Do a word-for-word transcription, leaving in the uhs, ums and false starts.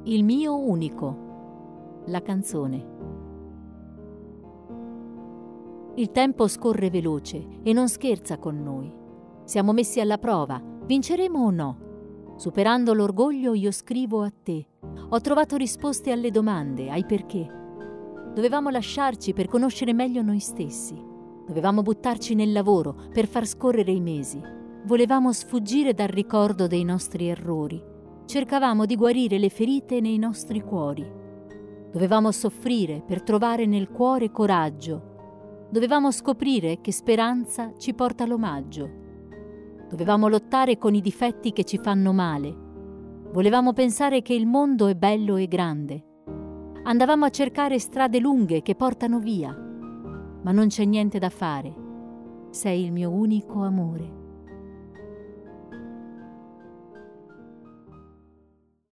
Il mio unico. La canzone. Il tempo scorre veloce e non scherza con noi. Siamo messi alla prova, vinceremo o no? Superando l'orgoglio io scrivo a te. Ho trovato risposte alle domande, ai perché. Dovevamo lasciarci per conoscere meglio noi stessi. Dovevamo buttarci nel lavoro per far scorrere i mesi. Volevamo sfuggire dal ricordo dei nostri errori. Cercavamo di guarire le ferite nei nostri cuori. Dovevamo soffrire per trovare nel cuore coraggio. Dovevamo scoprire che speranza ci porta all'omaggio. Dovevamo lottare con i difetti che ci fanno male. Volevamo pensare che il mondo è bello e grande. Andavamo a cercare strade lunghe che portano via. Ma non c'è niente da fare. Sei il mio unico amore.